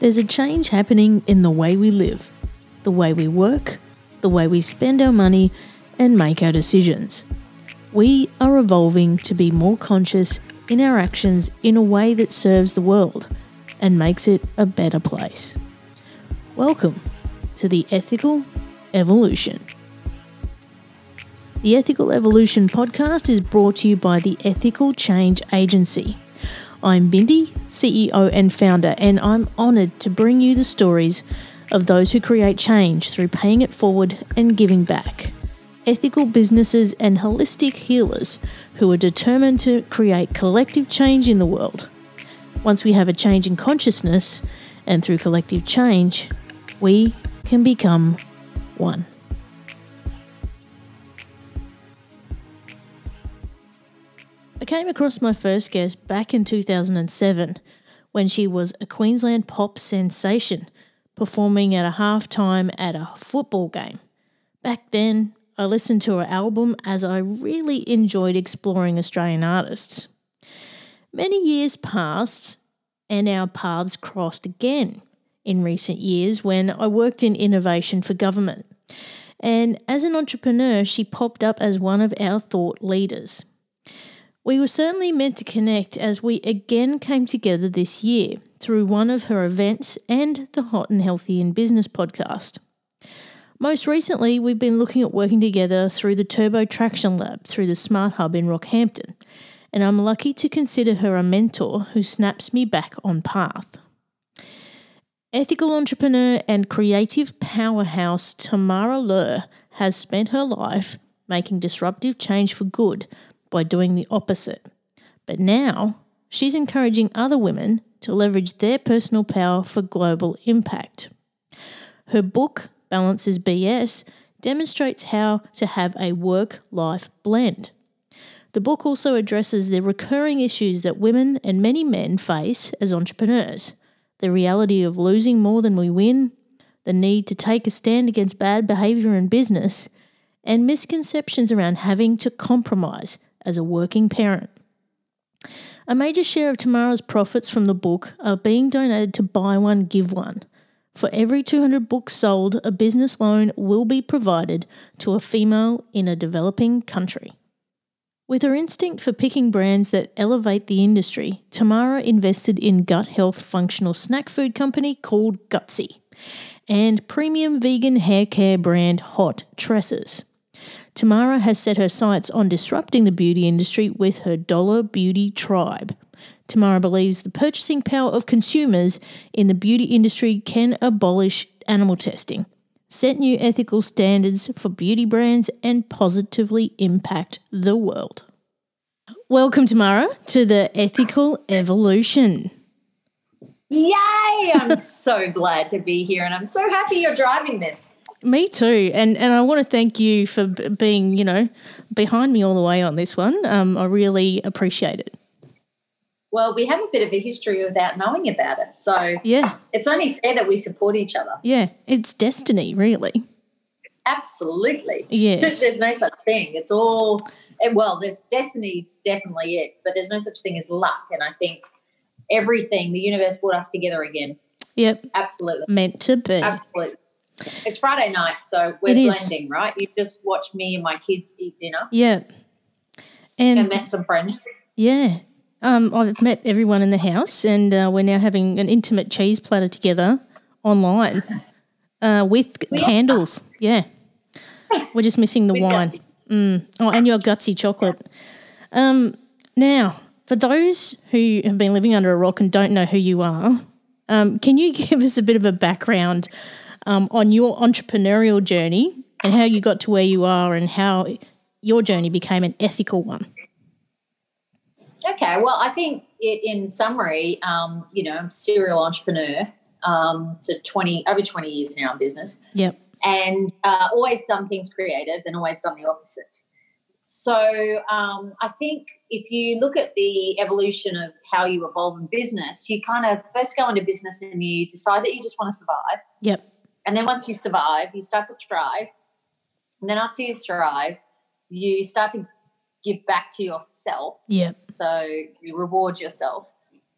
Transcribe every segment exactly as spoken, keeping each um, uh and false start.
There's a change happening in the way we live, the way we work, the way we spend our money and make our decisions. We are evolving to be more conscious in our actions in a way that serves the world and makes it a better place. Welcome to the Ethical Evolution. The Ethical Evolution podcast is brought to you by the Ethical Change Agency. I'm Bindi, C E O and founder, and I'm honoured to bring you the stories of those who create change through paying it forward and giving back. Ethical businesses and holistic healers who are determined to create collective change in the world. Once we have a change in consciousness, and through collective change, we can become one. I came across my first guest back in two thousand seven when she was a Queensland pop sensation, performing at a halftime at a football game. Back then, I listened to her album as I really enjoyed exploring Australian artists. Many years passed and our paths crossed again in recent years when I worked in innovation for government. And as an entrepreneur, she popped up as one of our thought leaders. We were certainly meant to connect as we again came together this year through one of her events and the Hot and Healthy in Business podcast. Most recently, we've been looking at working together through the Turbo Traction Lab through the Smart Hub in Rockhampton, and I'm lucky to consider her a mentor who snaps me back on path. Ethical entrepreneur and creative powerhouse Tamara Lur has spent her life making disruptive change for good by doing the opposite. But now she's encouraging other women to leverage their personal power for global impact. Her book, Balance is B S, demonstrates how to have a work-life blend. The book also addresses the recurring issues that women and many men face as entrepreneurs, the reality of losing more than we win, the need to take a stand against bad behaviour in business, and misconceptions around having to compromise as a working parent. A major share of Tamara's profits from the book are being donated to Buy One, Give One. For every two hundred books sold, a business loan will be provided to a female in a developing country. With her instinct for picking brands that elevate the industry, Tamara invested in gut health functional snack food company called Gutsy and premium vegan hair care brand Hot Tresses. Tamara has set her sights on disrupting the beauty industry with her Dollar Beauty Tribe. Tamara believes the purchasing power of consumers in the beauty industry can abolish animal testing, set new ethical standards for beauty brands, and positively impact the world. Welcome, Tamara, to the Ethical Evolution. Yay! I'm so glad to be here, and I'm so happy you're driving this. Me too, and and I want to thank you for b- being, you know, behind me all the way on this one. Um, I really appreciate it. Well, we have a bit of a history without knowing about it, so yeah, it's only fair that we support each other. Yeah, it's destiny, really. Absolutely. Yes. There's no such thing. It's all, well, there's destiny's definitely it, but there's no such thing as luck, and I think everything, the universe brought us together again. Yep. Absolutely. Meant to be. Absolutely. It's Friday night, so we're it blending, is. right? You just watched me and my kids eat dinner. Yeah. And, and met some friends. Yeah. Um, I've met everyone in the house, and uh, we're now having an intimate cheese platter together online uh, with we candles. Are. Yeah. We're just missing the with wine. Mm. Oh, and your gutsy chocolate. Yeah. Um, now, for those who have been living under a rock and don't know who you are, um, can you give us a bit of a background Um, on your entrepreneurial journey and how you got to where you are and how your journey became an ethical one? Okay, well, I think it, in summary, um, you know, I'm a serial entrepreneur, um, so twenty over twenty years now in business. Yep. And uh, always done things creative and always done the opposite. So um, I think if you look at the evolution of how you evolve in business, you kind of first go into business and you decide that you just want to survive. Yep. And then once you survive, you start to thrive. And then after you thrive, you start to give back to yourself. Yep. So you reward yourself.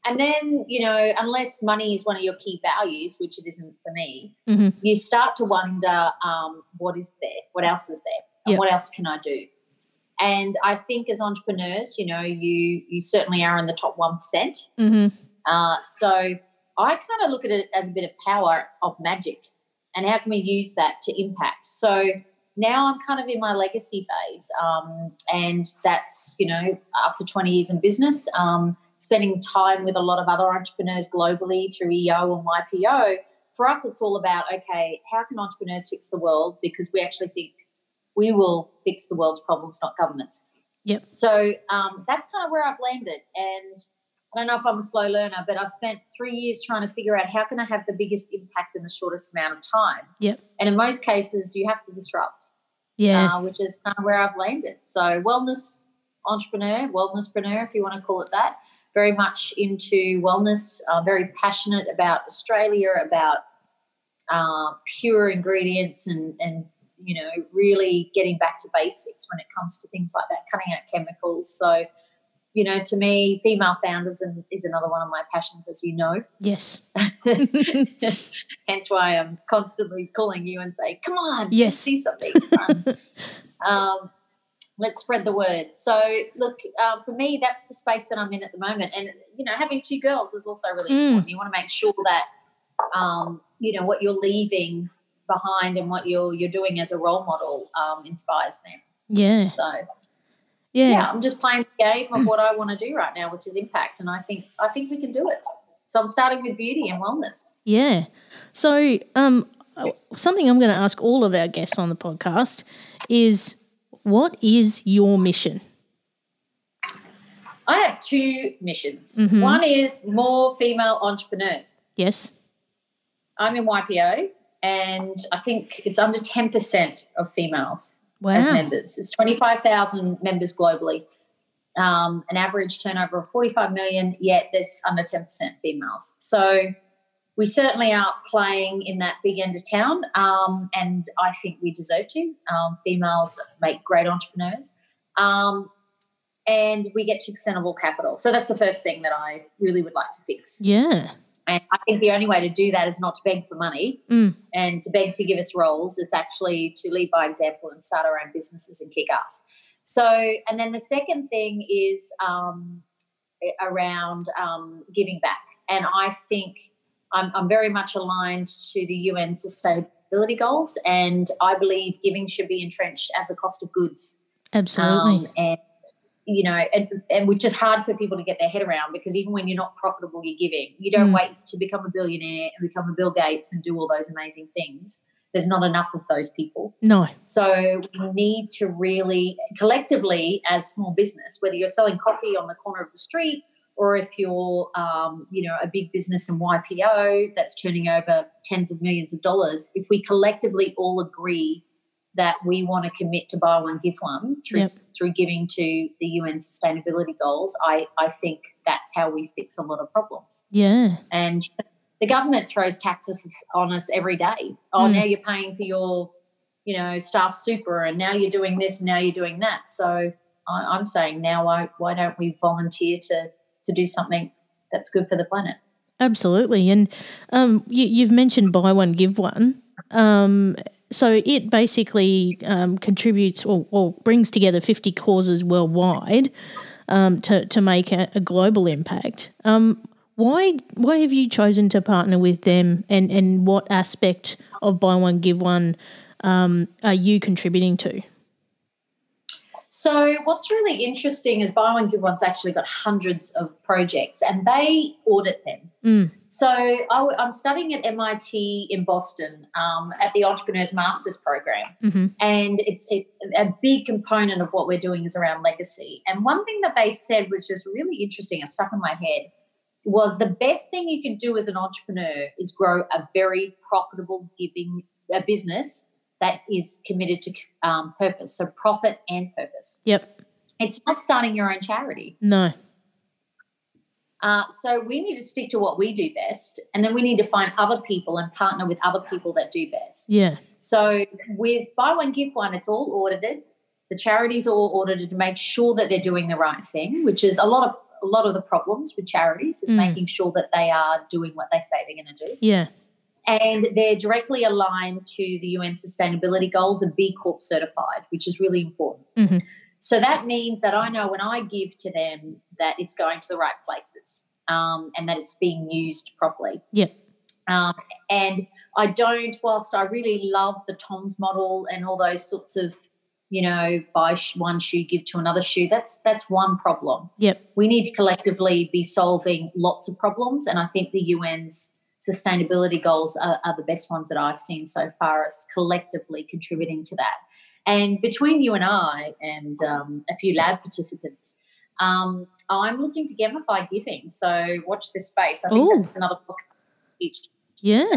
And then, you know, unless money is one of your key values, which it isn't for me, mm-hmm. you start to wonder um, what is there, what else is there, and yep. what else can I do? And I think as entrepreneurs, you know, you you certainly are in the top one percent. Mm-hmm. Uh, so I kind of look at it as a bit of power of magic, and how can we use that to impact? So now I'm kind of in my legacy phase, um, and that's, you know, after twenty years in business, um, spending time with a lot of other entrepreneurs globally through E O and Y P O. For us, it's all about, okay, how can entrepreneurs fix the world? Because we actually think we will fix the world's problems, not governments. Yep. So um, that's kind of where I've landed. And I don't know if I'm a slow learner, but I've spent three years trying to figure out how can I have the biggest impact in the shortest amount of time. Yep. And in most cases, you have to disrupt. Yeah. Uh, which is kind of where I've landed. So wellness entrepreneur, wellnesspreneur, if you want to call it that, very much into wellness, uh, very passionate about Australia, about uh, pure ingredients and, and, you know, really getting back to basics when it comes to things like that, cutting out chemicals. So, you know, to me, female founders is another one of my passions, as you know. Yes. Hence why I'm constantly calling you and say, come on, yes. let's see something fun. um, let's spread the word. So, look, uh, for me, that's the space that I'm in at the moment. And, you know, having two girls is also really mm. important. You want to make sure that, um, you know, what you're leaving behind and what you're you're doing as a role model um, inspires them. Yeah. So, yeah. yeah, I'm just playing the game of what I want to do right now, which is impact, and I think I think we can do it. So I'm starting with beauty and wellness. Yeah. So um, something I'm going to ask all of our guests on the podcast is, what is your mission? I have two missions. Mm-hmm. One is more female entrepreneurs. Yes. I'm in Y P O, and I think it's under ten percent of females wow. as members. It's twenty-five thousand members globally, um, an average turnover of forty-five million, yet there's under ten percent females. So we certainly are playing in that big end of town, um, and I think we deserve to. Um, females make great entrepreneurs. Um, and we get two percent of all capital. So that's the first thing that I really would like to fix. Yeah. And I think the only way to do that is not to beg for money mm. and to beg to give us roles. It's actually to lead by example and start our own businesses and kick ass. So, and then the second thing is um, around um, giving back. And I think I'm, I'm very much aligned to the U N sustainability goals, and I believe giving should be entrenched as a cost of goods. Absolutely. Um, and you know, and, and which is hard for people to get their head around, because even when you're not profitable, you're giving. You don't mm. wait to become a billionaire and become a Bill Gates and do all those amazing things. There's not enough of those people. No. So we need to really collectively, as small business, whether you're selling coffee on the corner of the street or if you're, um, you know, a big business in Y P O that's turning over tens of millions of dollars, if we collectively all agree that we want to commit to buy one, give one through yep. through giving to the U N sustainability goals, I, I think that's how we fix a lot of problems. Yeah. And the government throws taxes on us every day. Oh, mm. now you're paying for your, you know, staff super, and now you're doing this, and now you're doing that. So I, I'm saying now, why why don't we volunteer to to do something that's good for the planet? Absolutely. And um, you, you've mentioned buy one, give one. Um, so it basically um, contributes or, or brings together fifty causes worldwide um, to, to make a, a global impact. Um, why why have you chosen to partner with them, and, and what aspect of buy one, give one um, are you contributing to? So what's really interesting is Buy One, Give One's actually got hundreds of projects, and they audit them. Mm. So I, I'm studying at M I T in Boston um, at the Entrepreneurs Masters program, mm-hmm. and it's it, a big component of what we're doing is around legacy. And one thing that they said, which was really interesting and stuck in my head, was the best thing you can do as an entrepreneur is grow a very profitable giving a business that is committed to um, purpose, so profit and purpose. Yep. It's not starting your own charity. No. Uh, so we need to stick to what we do best, and then we need to find other people and partner with other people that do best. Yeah. So with Buy One, Give One, it's all audited. The charities are all audited to make sure that they're doing the right thing, which is a lot of a lot of the problems with charities is Mm. making sure that they are doing what they say they're going to do. Yeah. And they're directly aligned to the U N Sustainability Goals and B Corp certified, which is really important. Mm-hmm. So that means that I know when I give to them that it's going to the right places um, and that it's being used properly. Yeah. Um, and I don't, whilst I really love the TOMS model and all those sorts of, you know, buy sh- one shoe, give to another shoe, that's that's one problem. Yep. We need to collectively be solving lots of problems, and I think the U N's sustainability goals are, are the best ones that I've seen so far as collectively contributing to that. And between you and I and um, a few lab participants, um, I'm looking to gamify giving. So watch this space. I think Ooh. that's another book each. Yeah.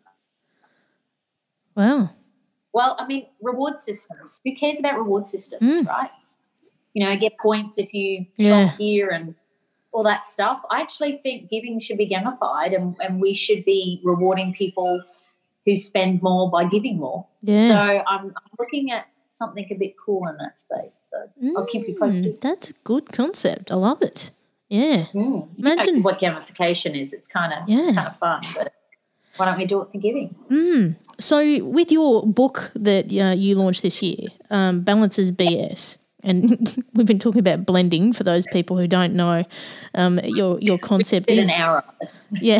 Wow. Well, I mean, reward systems. Who cares about reward systems, Mm. right? You know, get points if you Yeah. shop here and all that stuff. I actually think giving should be gamified, and, and we should be rewarding people who spend more by giving more. Yeah. So I'm, I'm looking at something a bit cool in that space. So I'll keep you posted. Mm, that's a good concept. I love it. Yeah. Mm. Imagine- You know what gamification is. It's kind of Yeah. it's kind of fun, but why don't we do it for giving? Mm. So with your book that uh, you launched this year, um, Balances B S, and we've been talking about blending for those people who don't know, um, your your concept Did is an hour of it. yeah.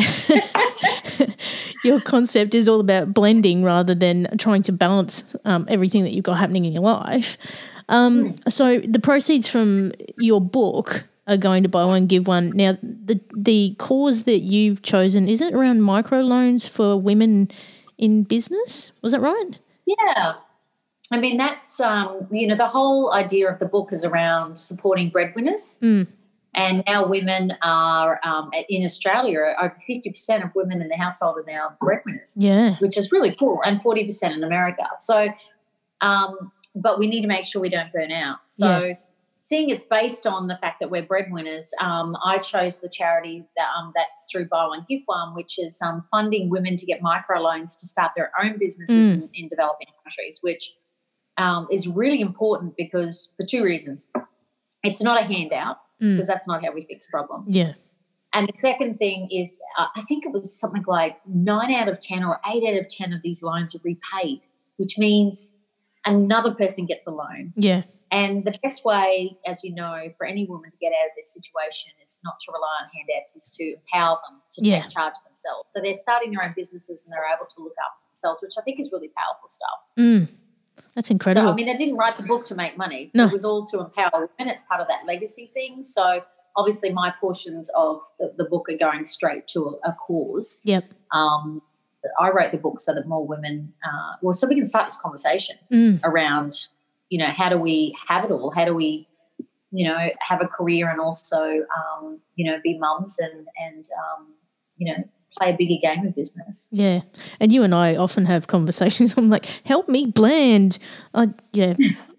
Your concept is all about blending rather than trying to balance um, everything that you've got happening in your life. Um, Mm. So the proceeds from your book are going to buy one, give one. Now, the the cause that you've chosen, is it around microloans for women in business? Was that right? Yeah. I mean, that's, um, you know, the whole idea of the book is around supporting breadwinners. Mm. And now women are, um, in Australia, over fifty percent of women in the household are now breadwinners, Yeah. which is really cool, and forty percent in America. So, um, but we need to make sure we don't burn out. So Yeah. seeing it's based on the fact that we're breadwinners, um, I chose the charity that, um, that's through Buy One, Give One, which is um, funding women to get microloans to start their own businesses Mm. in, in developing countries, which um, is really important because for two reasons. It's not a handout, Mm. because that's not how we fix problems. Yeah. And the second thing is, uh, I think it was something like nine out of ten or eight out of ten of these loans are repaid, which means another person gets a loan. Yeah. And the best way, as you know, for any woman to get out of this situation is not to rely on handouts, is to empower them to Yeah. take charge of themselves. So they're starting their own businesses and they're able to look after themselves, which I think is really powerful stuff. Mm. That's incredible. So, I mean, I didn't write the book to make money. No. It was all to empower women. It's part of that legacy thing. So, obviously, my portions of the, the book are going straight to a, a cause. Yep. Um, I wrote the book so that more women, uh, well, so we can start this conversation Mm. around, you know, how do we have it all? How do we, you know, have a career and also, um, you know, be mums and, and um, you know, play a bigger game of business. Yeah. And you and I often have conversations. I'm like, help me blend. I, yeah.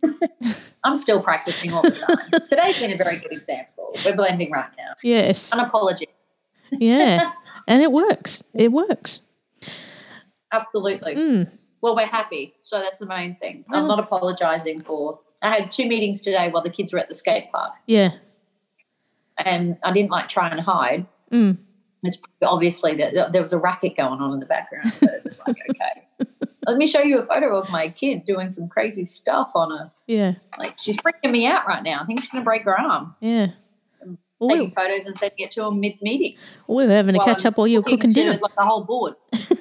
I'm still practicing all the time. Today's been a very good example. We're blending right now. Yes. Unapologetic. Yeah. And it works. It works. Absolutely. Mm. Well, we're happy. So that's the main thing. Well- I'm not apologising for. I had two meetings today while the kids were at the skate park, Yeah. and I didn't like try and hide. Mm. It's obviously that there was a racket going on in the background, but it was like, okay, let me show you a photo of my kid doing some crazy stuff on a, Yeah. like, she's freaking me out right now. I think she's going to break her arm. Yeah. Well, Taking we- photos and sending it to them mid-meeting. we're having a while catch I'm up while you're cooking to, dinner. like, the whole board.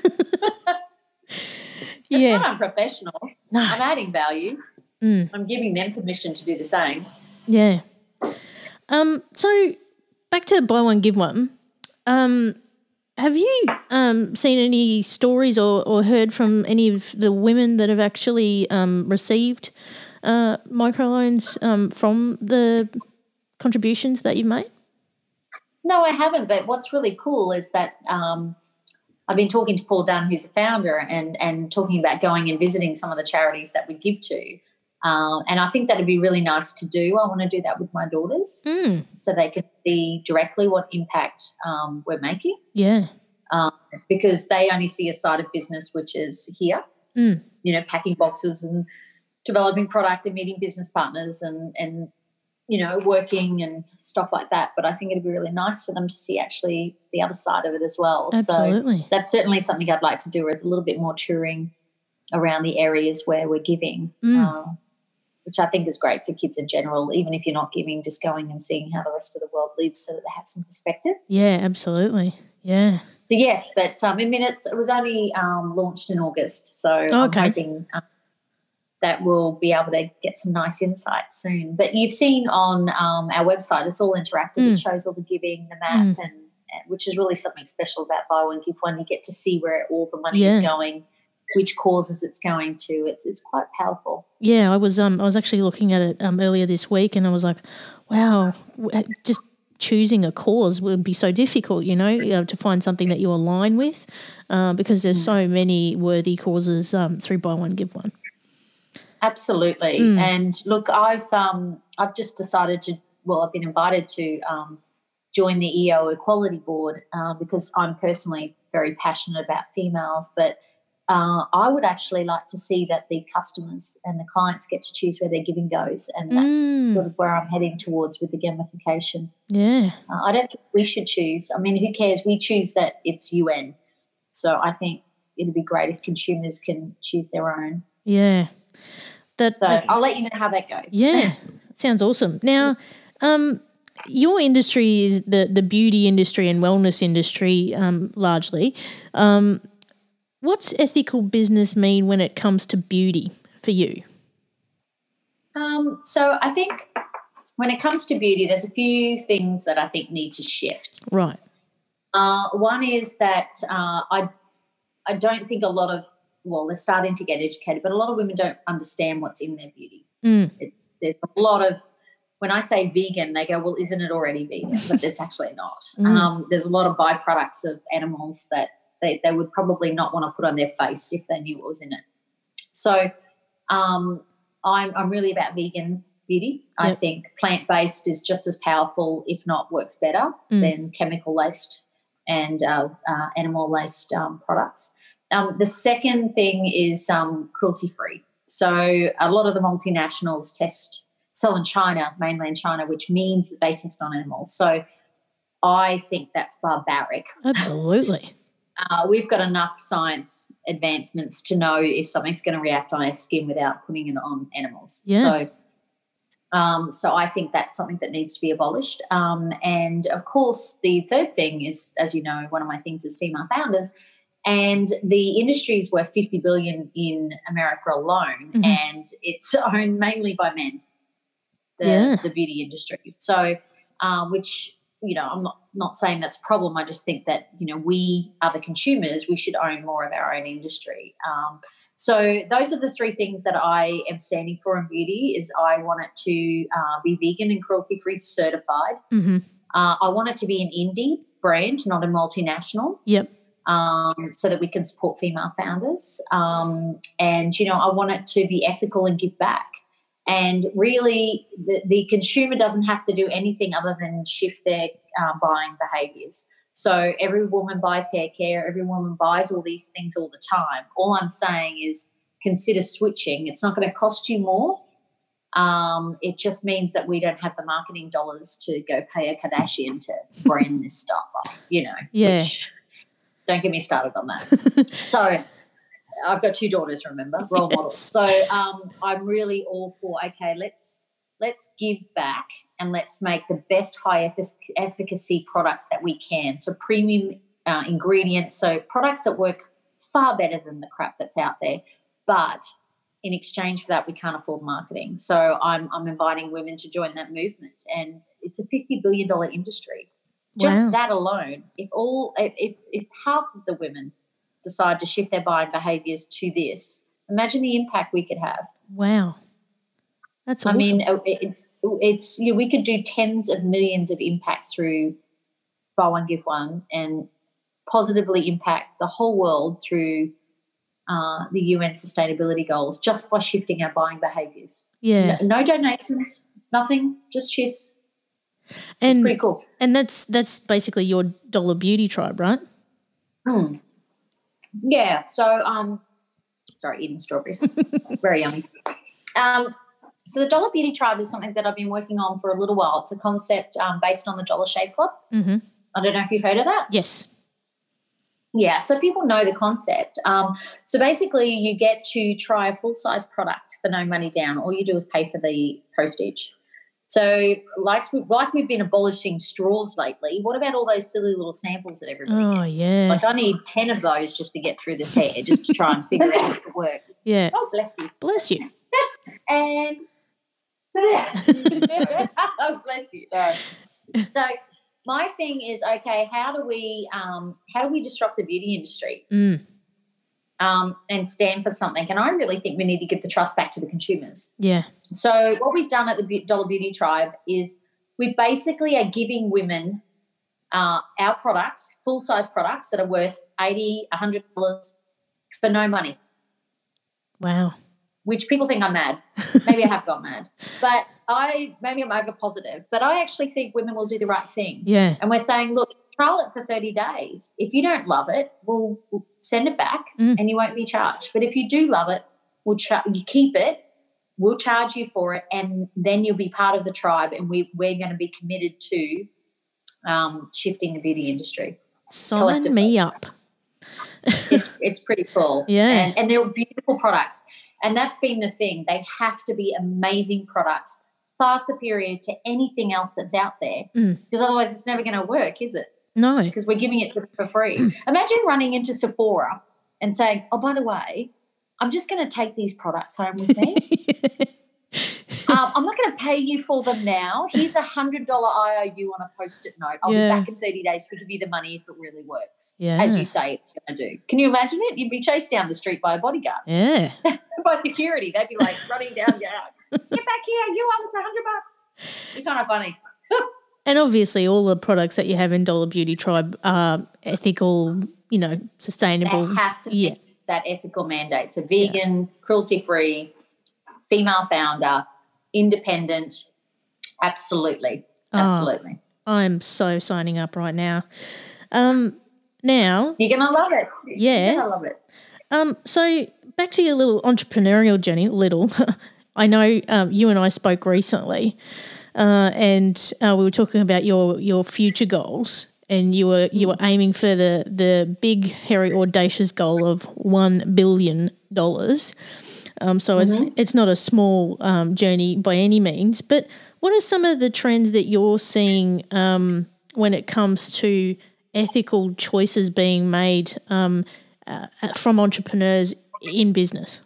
It's Yeah. not unprofessional. No. I'm adding value. Mm. I'm giving them permission to do the same. Yeah. Um, so back to buy one, give one. Um, have you um, seen any stories or, or heard from any of the women that have actually um, received uh, microloans um, from the contributions that you've made? No, I haven't. But what's really cool is that um, I've been talking to Paul Dunn, who's the founder, and and talking about going and visiting some of the charities that we give to. Um, and I think that'd be really nice to do. I want to do that with my daughters Mm. so they can see directly what impact um, we're making, Yeah. um, because they only see a side of business, which is here, Mm. you know, packing boxes and developing product and meeting business partners and, and you know, working and stuff like that. But I think it'd be really nice for them to see actually the other side of it as well. Absolutely. So that's certainly something I'd like to do, is a little bit more touring around the areas where we're giving, Mm. um, which I think is great for kids in general. Even if you're not giving, just going and seeing how the rest of the world lives so that they have some perspective. Yeah, absolutely. Yeah. So yes, but um, I mean, it's, it was only um, launched in August, so Okay. I'm hoping um, that we'll be able to get some nice insights soon. But you've seen on um, our website, it's all interactive. Mm. It shows all the giving, the map, Mm. and, and which is really something special about Buy One Give One. You get to see where all the money Yeah. is going, which causes it's going to. It's it's quite powerful. Yeah, I was um I was actually looking at it um earlier this week, and I was like, wow, w- just choosing a cause would be so difficult, you know, you know, to find something that you align with, uh, because there's Mm. so many worthy causes um, through Buy One Give One. Absolutely. Mm. And look, I've um I've just decided to. Well, I've been invited to um, join the E O Equality Board uh, because I'm personally very passionate about females, but uh, I would actually like to see that the customers and the clients get to choose where their giving goes, and that's Mm. sort of where I'm heading towards with the gamification. Yeah. Uh, I don't think we should choose. I mean, who cares? We choose that it's U N. So I think it'd be great if consumers can choose their own. Yeah. That, So that I'll let you know how that goes. yeah, sounds awesome. Now, um, your industry is the the beauty industry and wellness industry, um, largely. Um, what's ethical business mean when it comes to beauty for you? Um, so I think when it comes to beauty, there's a few things that I think need to shift. Right. Uh, one is that uh, I I don't think a lot of, well, they're starting to get educated, but a lot of women don't understand what's in their beauty. Mm. It's there's a lot of, when I say vegan, they go, well, isn't it already vegan? But it's actually not. Mm. Um, there's a lot of byproducts of animals that they, they would probably not want to put on their face if they knew what was in it. So um, I'm I'm really about vegan beauty. I Yep. think plant-based is just as powerful, if not works better, Mm. than chemical-laced and uh, uh, animal-laced um, products. Um, the second thing is um, cruelty-free. So a lot of the multinationals test, sell in China, mainland China, which means that they test on animals. So I think that's barbaric. Absolutely. Uh, we've got enough science advancements to know if something's going to react on our skin without putting it on animals. Yeah. So, um, so I think that's something that needs to be abolished. Um, and, of course, the third thing is, as you know, one of my things is female founders. And the industry is worth fifty billion dollars in America alone, Mhm. and it's owned mainly by men, the, Yeah. the beauty industry. So, um, which, you know, I'm not, not saying that's a problem. I just think that, you know, we are the consumers. We should own more of our own industry. Um, so those are the three things that I am standing for in beauty. Is I want it to uh, be vegan and cruelty-free certified. Mm-hmm. Uh, I want it to be an indie brand, not a multinational. Yep. Um, so that we can support female founders. Um, and, you know, I want it to be ethical and give back. And really the, the consumer doesn't have to do anything other than shift their uh, buying behaviours. So every woman buys hair care, every woman buys all these things all the time. All I'm saying is consider switching. It's not going to cost you more. Um, it just means that we don't have the marketing dollars to go pay a Kardashian to brand this stuff up, you know. Yeah. Which, don't get me started on that. So I've got two daughters, remember, role Yes. models. So um, I'm really all for, okay, let's let's give back and let's make the best high effic- efficacy products that we can. So premium uh, ingredients, so products that work far better than the crap that's out there. But in exchange for that, we can't afford marketing. So I'm I'm inviting women to join that movement, and it's a fifty billion dollars industry. Just Wow. that alone, if all if, if half of the women decide to shift their buying behaviours to this, imagine the impact we could have. Wow. That's I awesome. mean, it, it, it's you know, we could do tens of millions of impacts through Buy One Give One and positively impact the whole world through uh, the U N sustainability goals just by shifting our buying behaviours. yeah. No, no donations, nothing, just shifts. It's And pretty cool. and that's that's basically your Dollar Beauty tribe, right? Hmm. Yeah. So, um, sorry, eating strawberries, very yummy. Um, So the Dollar Beauty Tribe is something that I've been working on for a little while. It's a concept um, based on the Dollar Shave Club. Mm-hmm. I don't know if you've heard of that. Yes. Yeah, so people know the concept. Um, so basically you get to try a full-size product for no money down. All you do is pay for the postage. So like, like we've been abolishing straws lately, what about all those silly little samples that everybody Oh, gets? yeah. Like I need ten of those just to get through this hair, just to try and figure out if it works. Yeah. Oh, bless you. Bless you. And oh, bless you. Sorry. So my thing is, okay, how do we um, how do we disrupt the beauty industry Mm. um, and stand for something? And I really think we need to give the trust back to the consumers. Yeah. So what we've done at the Dollar Beauty Tribe is we basically are giving women uh, our products, full-size products that are worth eighty dollars, one hundred dollars for no money. Wow. Which people think I'm mad. Maybe I have gone mad. But I maybe I'm over positive. But I actually think women will do the right thing. Yeah. And we're saying, look, trial it for thirty days. If you don't love it, we'll, we'll send it back Mm. and you won't be charged. But if you do love it, we'll char- you keep it, we'll charge you for it, and then you'll be part of the tribe, and we, we're going to be committed to um, shifting the beauty industry. Sign me up. it's it's pretty cool. Yeah. And, and they're beautiful products. And that's been the thing. They have to be amazing products, far superior to anything else that's out there, Mm. because otherwise it's never going to work, is it? No. Because we're giving it for free. Imagine running into Sephora and saying, oh, by the way, I'm just going to take these products home with me. um, I'm not going to pay you for them now. Here's a one hundred dollars I O U on a Post-it note. I'll Yeah. be back in thirty days to give you the money if it really works, Yeah. as you say it's going to do. Can you imagine it? You'd be chased down the street by a bodyguard. Yeah. By security. They'd be like running down, yeah, get back here, you owe us a hundred bucks. It's kind of funny. And obviously all the products that you have in Dollar Beauty Tribe are ethical, you know, sustainable. They have to Yeah. meet that ethical mandate. So vegan, cruelty-free, female founder, independent, absolutely, Oh. absolutely. I'm so signing up right now. Um, now, You're going to love it. Yeah. You're going to love it. um, so back to your little entrepreneurial journey, little. I know um, you and I spoke recently, uh, and uh, we were talking about your your future goals, and you were you were aiming for the the big, hairy, audacious goal of one billion dollars. Um, so it's it's not a small um, journey by any means. But what are some of the trends that you're seeing um, when it comes to ethical choices being made um, uh, from entrepreneurs in business?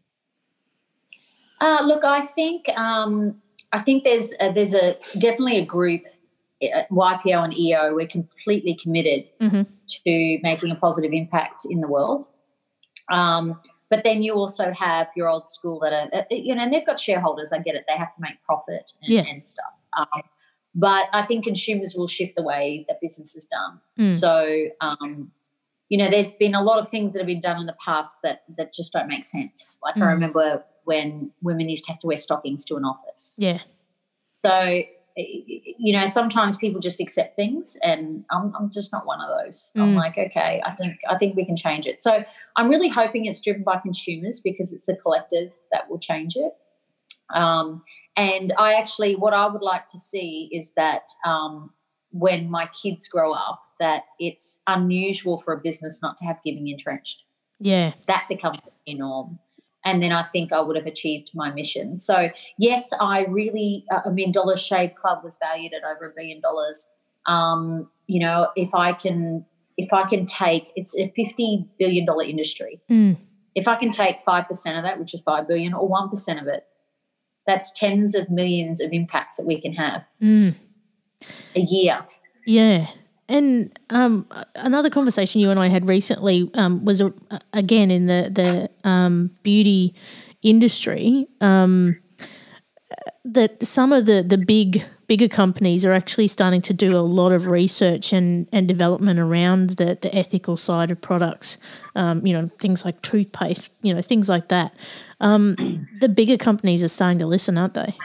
Uh, look, I think um, I think there's a, there's a definitely a group, uh, Y P O and E O. We're completely committed Mm-hmm. to making a positive impact in the world. Um, but then you also have your old school that are, uh, you know, and they've got shareholders. I get it; they have to make profit and, Yeah. and stuff. Um, but I think consumers will shift the way that business is done. Mm. So, um, you know, there's been a lot of things that have been done in the past that that just don't make sense. Like Mm. I remember when women used to have to wear stockings to an office. Yeah. So, you know, sometimes people just accept things, and I'm, I'm just not one of those. I'm Mm. like, okay, I think I think we can change it. So I'm really hoping it's driven by consumers, because it's the collective that will change it. Um, and I actually, what I would like to see is that um, when my kids grow up, that it's unusual for a business not to have giving entrenched. Yeah. That becomes the new norm. And then I think I would have achieved my mission. So, yes, I really, uh, I mean, Dollar Shave Club was valued at over a billion dollars. Um, you know, if I can, if I can take, it's a fifty billion dollars industry. Mm. If I can take five percent of that, which is five billion dollars, or one percent of it, that's tens of millions of impacts that we can have Mm. a year. Yeah. And um, another conversation you and I had recently um, was, uh, again, in the, the um, beauty industry, um, that some of the, the big bigger companies are actually starting to do a lot of research and, and development around the, the ethical side of products, um, you know, things like toothpaste, you know, things like that. Um, the bigger companies are starting to listen, aren't they?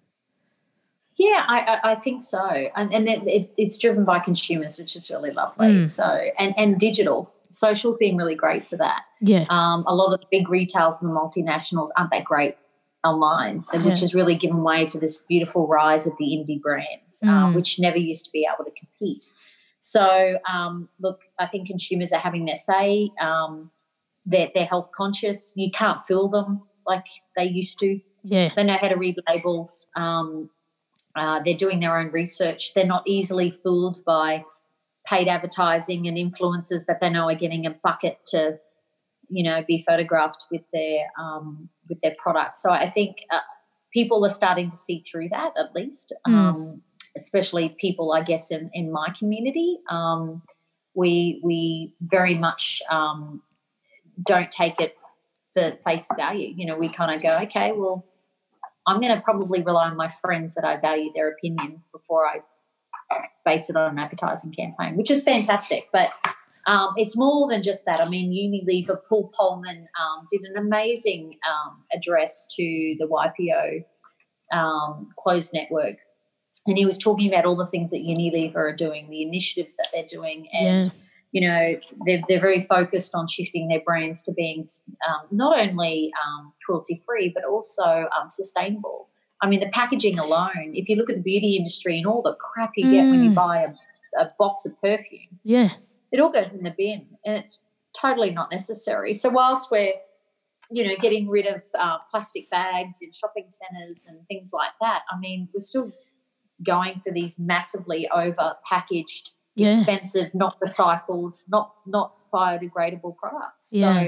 Yeah, I, I, I think so, and and it, it, it's driven by consumers, which is really lovely. Mm. So, and and digital, social's been really great for that. Yeah. Um, a lot of the big retails and the multinationals aren't that great online, which Yeah. has really given way to this beautiful rise of the indie brands, Mm. uh, which never used to be able to compete. So, um, look, I think consumers are having their say. Um, they're, they're health conscious. You can't fool them like they used to. Yeah. They know how to read labels. Um, uh, they're doing their own research. They're not easily fooled by paid advertising and influencers that they know are getting a bucket to, you know, be photographed with their um, with their product. So I think uh, people are starting to see through that, at least, Mm. um, especially people, I guess, in, in my community. Um, we we very much um, don't take it for face value. You know, we kind of go, okay, well, I'm going to probably rely on my friends that I value their opinion before I base it on an advertising campaign, which is fantastic. But um, it's more than just that. I mean, Unilever, Paul Polman um, did an amazing um, address to the Y P O um, closed network, and he was talking about all the things that Unilever are doing, the initiatives that they're doing, and Yeah. you know, they're, they're very focused on shifting their brands to being um, not only um, cruelty-free but also um, sustainable. I mean, the packaging alone, if you look at the beauty industry and all the crap you get when you Mm. buy a, a box of perfume, Yeah. it all goes in the bin, and it's totally not necessary. So whilst we're, you know, getting rid of uh, plastic bags in shopping centres and things like that, I mean, we're still going for these massively over-packaged, Yeah. expensive, not recycled, not not biodegradable products. Yeah. So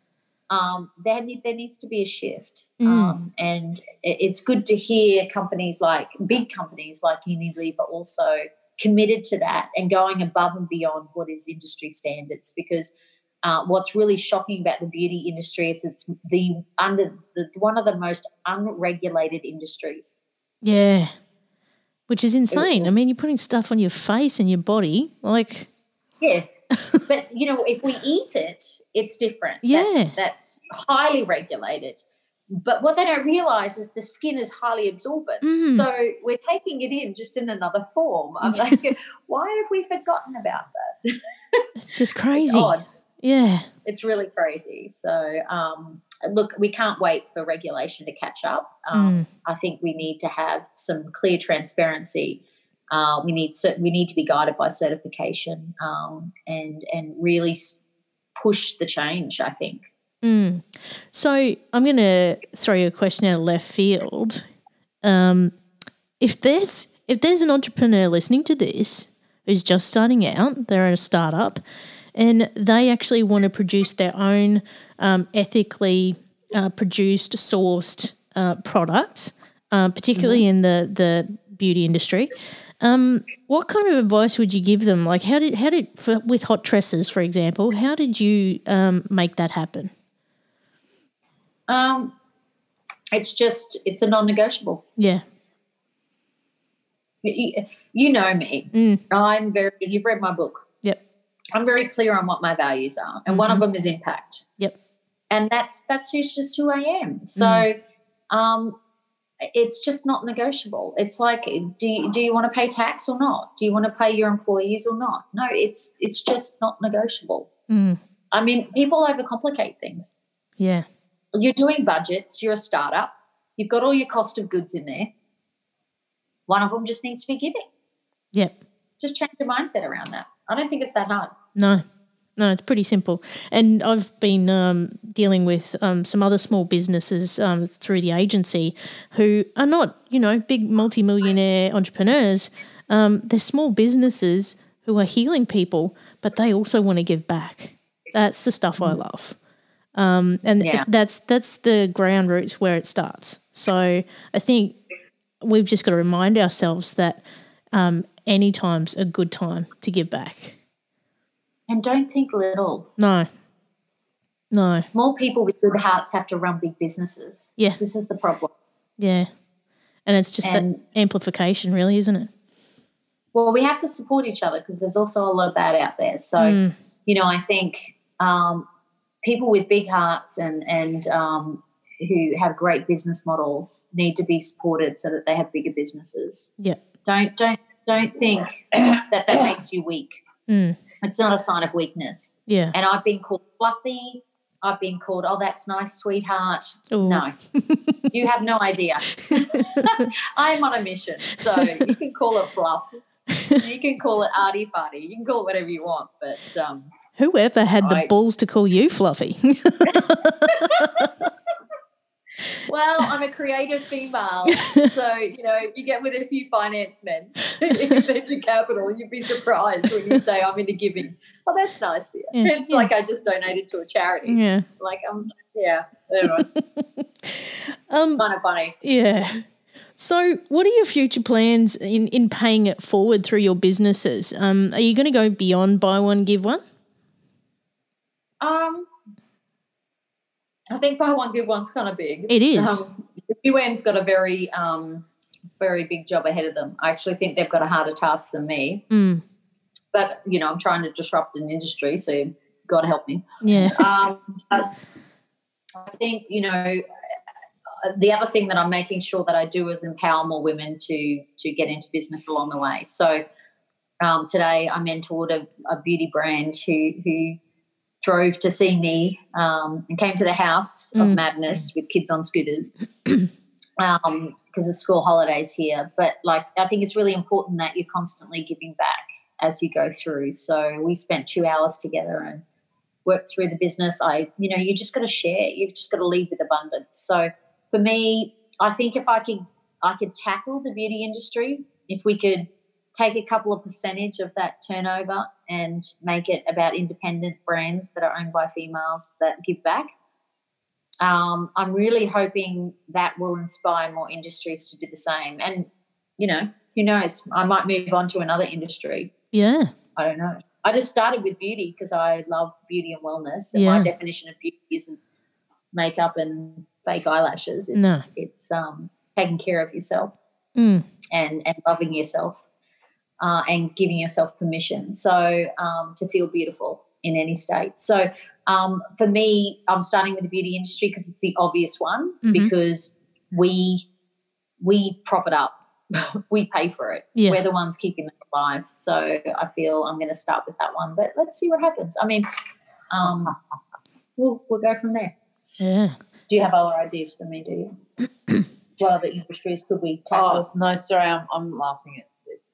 um, there, need, there needs to be a shift. Mm. Um, and it, it's good to hear companies like, big companies like Unilever also committed to that and going above and beyond what is industry standards, because uh, what's really shocking about the beauty industry is it's the under the, one of the most unregulated industries. Yeah. Which is insane. I mean, you're putting stuff on your face and your body, like. Yeah, but you know, if we eat it, it's different. Yeah. That's, that's highly regulated. But what they don't realise is the skin is highly absorbent. Mm. So we're taking it in just in another form. I'm like, why have we forgotten about that? It's just crazy. It's odd. Yeah. It's really crazy. So, um, look, we can't wait for regulation to catch up. Um, Mm. I think we need to have some clear transparency. Uh, we need we need to be guided by certification um, and and really s- push the change, I think. Mm. So I'm going to throw you a question out of left field. Um, if there's if there's an entrepreneur listening to this who's just starting out, they're at a startup, and they actually want to produce their own um, ethically uh, produced, sourced uh, products, uh, particularly mm-hmm. in the the beauty industry. Um, what kind of advice would you give them? Like, how did how did for, with hot tresses, for example, how did you um, make that happen? Um, it's just it's a non-negotiable. Yeah. You, you know me. Mm. I'm very. You've read my book. Yep. I'm very clear on what my values are, and mm-hmm. one of them is impact. Yep. And that's that's just who I am. So. Mm. Um, It's just not negotiable. It's like, do you, do you want to pay tax or not? Do you want to pay your employees or not? No, it's it's just not negotiable. Mm. I mean, people overcomplicate things. Yeah. You're doing budgets. You're a startup. You've got all your cost of goods in there. One of them just needs to be giving. Yep. Just change your mindset around that. I don't think it's that hard. No. No, it's pretty simple. And I've been um, dealing with um, some other small businesses um, through the agency who are not, you know, big multimillionaire entrepreneurs. Um, they're small businesses who are healing people, but they also want to give back. That's the stuff mm. I love. Um, and yeah. that's that's the ground roots where it starts. So I think we've just got to remind ourselves that um, any time's a good time to give back. And don't think little. No. No. More people with good hearts have to run big businesses. Yeah. This is the problem. Yeah. And it's just and, that amplification, really, isn't it? Well, we have to support each other because there's also a lot of bad out there. So, mm. you know, I think um, people with big hearts and, and um, who have great business models need to be supported so that they have bigger businesses. Yeah. Don't, don't, don't think that that makes you weak. Mm. It's not a sign of weakness. Yeah. And I've been called fluffy. I've been called, oh, that's nice, sweetheart. Ooh. No, you have no idea. I'm on a mission. So you can call it fluff. You can call it arty farty. You can call it whatever you want. But um, whoever had the I, balls to call you Fluffy? Well, I'm a creative female, so, you know, you get with a few finance men in venture capital, you'd be surprised when you say I'm into giving. Oh, that's nice, dear. Yeah, it's yeah. like I just donated to a charity. Yeah. Like, um, yeah, anyway. um, kind of funny. Yeah. So what are your future plans in, in paying it forward through your businesses? Um, are you going to go beyond buy one, give one? Um. I think buy one, give one's kind of big. It is. Um, the U N's got a very, um, very big job ahead of them. I actually think they've got a harder task than me. Mm. But, you know, I'm trying to disrupt an industry, so you've got to help me. Yeah. Um, but I think, you know, the other thing that I'm making sure that I do is empower more women to to get into business along the way. So um, today I mentored a, a beauty brand who who drove to see me um, and came to the house of mm. madness with kids on scooters um, because of school holidays here. But, like, I think it's really important that you're constantly giving back as you go through. So we spent two hours together and worked through the business. I, you know, you just got to share. You've just got to lead with abundance. So for me, I think if I could, I could tackle the beauty industry, if we could take a couple of percentage of that turnover and make it about independent brands that are owned by females that give back. Um, I'm really hoping that will inspire more industries to do the same. And, you know, who knows? I might move on to another industry. Yeah. I don't know. I just started with beauty because I love beauty and wellness. And yeah. my definition of beauty isn't makeup and fake eyelashes. It's, no. it's um, taking care of yourself mm. and, and loving yourself. Uh, and giving yourself permission so um, to feel beautiful in any state. So um, for me, I'm starting with the beauty industry because it's the obvious one mm-hmm. because we we prop it up. We pay for it. Yeah. We're the ones keeping it alive. So I feel I'm going to start with that one. But let's see what happens. I mean, um, we'll, we'll go from there. Yeah. Do you have other ideas for me, do you? What other industries could we tackle? Oh, no, sorry, I'm, I'm laughing at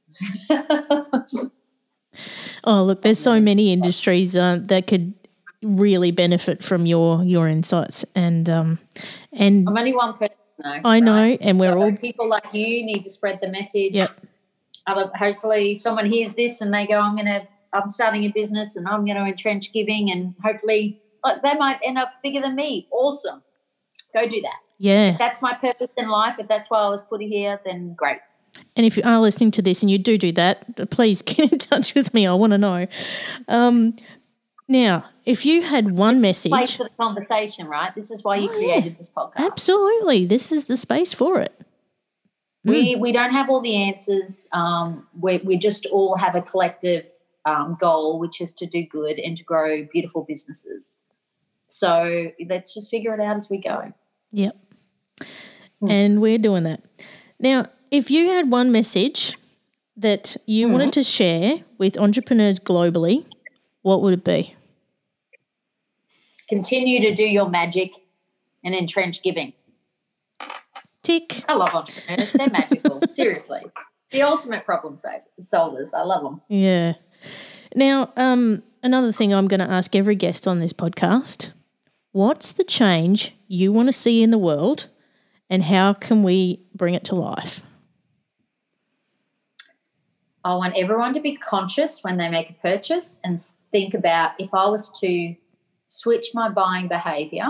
oh, look, there's so many industries uh, that could really benefit from your your insights, and um, and I'm only one person, though. I right? know, and we're so all people like you need to spread the message. Yep. Other, hopefully, someone hears this and they go, "I'm gonna, I'm starting a business, and I'm going to entrench giving," and hopefully, like, they might end up bigger than me. Awesome, go do that. Yeah, if that's my purpose in life. If that's why I was put here, then great. And if you are listening to this and you do do that, please get in touch with me. I want to know. Um, now, if you had one message. Place for the conversation, right? This is why you oh, created yeah. this podcast. Absolutely. This is the space for it. We mm. we don't have all the answers. Um, we, we just all have a collective um, goal, which is to do good and to grow beautiful businesses. So let's just figure it out as we go. Yep. Mm. And we're doing that. Now, if you had one message that you mm-hmm. wanted to share with entrepreneurs globally, what would it be? Continue to do your magic and entrench giving. Tick. I love entrepreneurs. They're magical. Seriously. The ultimate problem solvers. I love them. Yeah. Now, um, another thing I'm going to ask every guest on this podcast, what's the change you want to see in the world and how can we bring it to life? I want everyone to be conscious when they make a purchase and think about, if I was to switch my buying behaviour,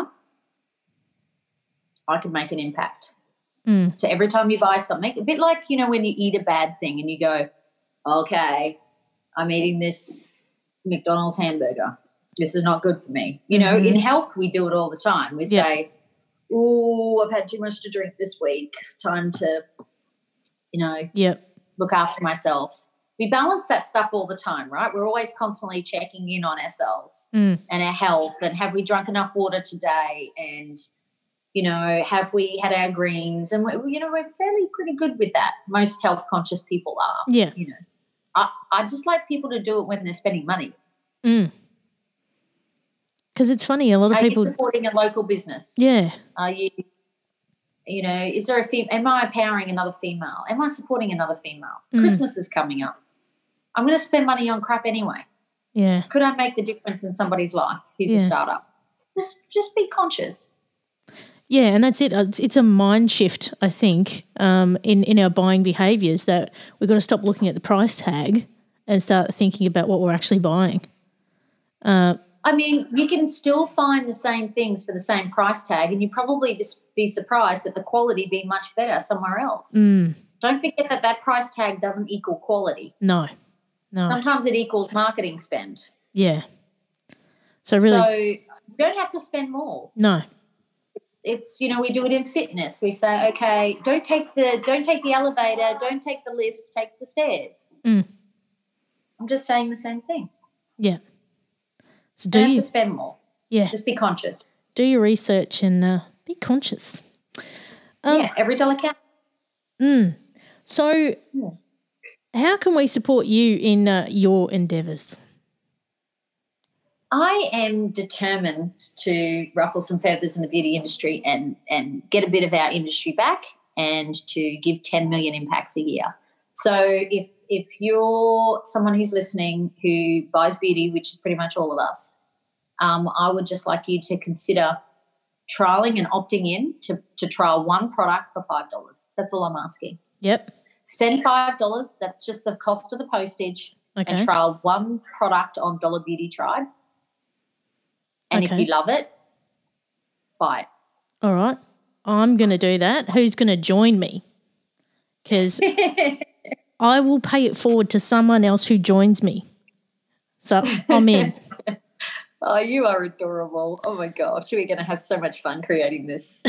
I could make an impact. Mm. So every time you buy something, a bit like, you know, when you eat a bad thing and you go, okay, I'm eating this McDonald's hamburger. This is not good for me. You know, mm-hmm. in health we do it all the time. We yep. say, oh, I've had too much to drink this week. Time to, you know, yep. look after myself. We balance that stuff all the time, right? We're always constantly checking in on ourselves mm. and our health, and have we drunk enough water today, and, you know, have we had our greens? And, we, you know, we're fairly pretty good with that. Most health conscious people are. Yeah. You know, I, I just like people to do it when they're spending money. Mm. Because it's funny, a lot of Are people. you supporting a local business? Yeah. Are you, you know, is there a fem- am I empowering another female? Am I supporting another female? Mm. Christmas is coming up. I'm going to spend money on crap anyway. Yeah. Could I make the difference in somebody's life who's Yeah. a startup? Just, just be conscious. Yeah, and that's it. It's, it's a mind shift, I think, um, in, in our buying behaviours that we've got to stop looking at the price tag and start thinking about what we're actually buying. Uh, I mean, you can still find the same things for the same price tag, and you probably just be surprised at the quality being much better somewhere else. mm, Don't forget that that price tag doesn't equal quality. no, no. Sometimes it equals marketing spend. Yeah. So really, So you don't have to spend more. no. It's, you know, we do it in fitness. We say, okay, don't take the don't take the elevator, don't take the lifts, take the stairs. Mm. I'm just saying the same thing. Yeah. So Don't do have you? to spend more. Yeah. Just be conscious. Do your research and uh, be conscious. Um, yeah, every dollar counts. Mm. So, Yeah. how can we support you in uh, your endeavours? I am determined to ruffle some feathers in the beauty industry and, and get a bit of our industry back and to give ten million impacts a year. So if if you're someone who's listening who buys beauty, which is pretty much all of us, um, I would just like you to consider trialling and opting in to, to trial one product for five dollars. That's all I'm asking. Yep. Spend five dollars. That's just the cost of the postage. Okay. And trial one product on Dollar Beauty Tribe. And Okay. if you love it, buy it. All right. I'm going to do that. Who's going to join me? Because I will pay it forward to someone else who joins me. So I'm in. Oh, you are adorable. Oh, my gosh. We're going to have so much fun creating this.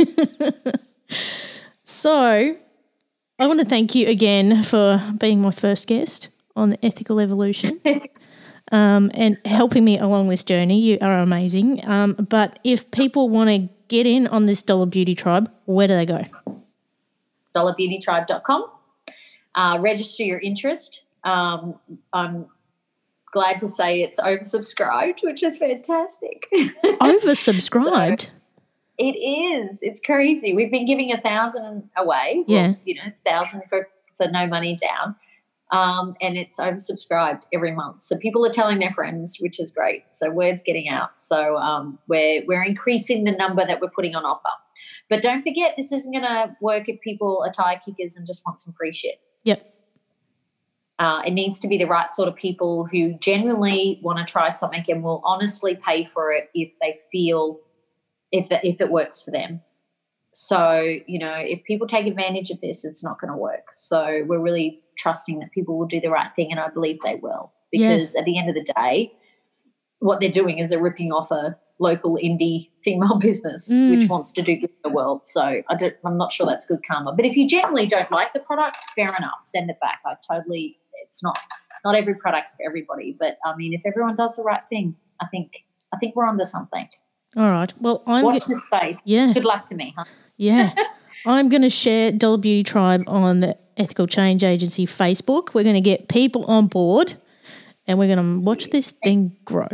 So I want to thank you again for being my first guest on the Ethical Evolution. Um, and helping me along this journey. You are amazing. Um, but if people want to get in on this Dollar Beauty Tribe, where do they go? dollar beauty tribe dot com. Uh, register your interest. Um, I'm glad to say it's oversubscribed, which is fantastic. Oversubscribed? So, it is. It's crazy. We've been giving a thousand away. Yeah. Well, you know, thousand for, for no money down. Um, and it's oversubscribed every month. So people are telling their friends, which is great. So word's getting out. So um, we're we're increasing the number that we're putting on offer. But don't forget, this isn't going to work if people are tire kickers and just want some free shit. Yep. Uh, it needs to be the right sort of people who genuinely want to try something and will honestly pay for it if they feel if the, if it works for them. So, you know, if people take advantage of this, it's not going to work. So we're really trusting that people will do the right thing, and I believe they will, because Yeah. at the end of the day, what they're doing is they're ripping off a local indie female business Mm. which wants to do good in the world. So I don't, I'm not sure that's good karma. But if you generally don't like the product, fair enough, send it back. I totally, it's not not every product's for everybody. But I mean, if everyone does the right thing, I think I think we're onto something. All right. Well, I'm Watch go- this space. yeah, Good luck to me, huh? yeah. I'm going to share Dollar Beauty Tribe on the Ethical Change Agency Facebook. We're going to get people on board, and we're going to watch this thing grow.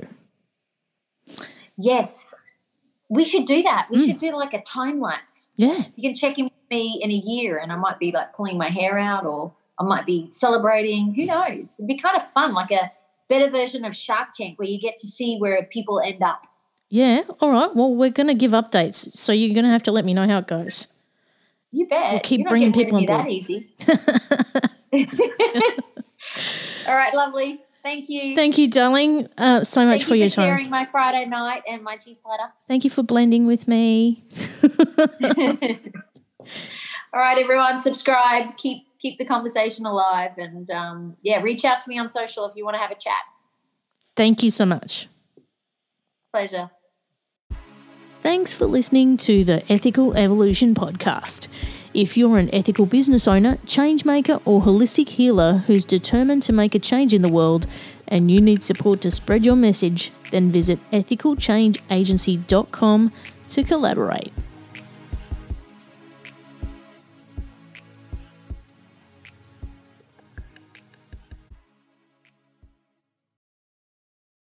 Yes. We should do that. We Mm. should do like a time lapse. Yeah, You can check in with me in a year and I might be like pulling my hair out, or I might be celebrating. Who knows? It'd be kind of fun, like a better version of Shark Tank where you get to see where people end up. yeah. All right. Well, we're going to give updates, so you're going to have to let me know how it goes. You bet. We'll keep You're not bringing getting rid people of on me board. that easy. All right, lovely. Thank you. Thank you, darling, uh, so much Thank for you your for time. sharing my Friday night and my cheese platter. Thank you for blending with me. All right, everyone, subscribe. Keep keep the conversation alive, and um, yeah, reach out to me on social if you want to have a chat. Thank you so much. Pleasure. Thanks for listening to the Ethical Evolution podcast. If you're an ethical business owner, change maker, or holistic healer who's determined to make a change in the world and you need support to spread your message, then visit ethical change agency dot com to collaborate.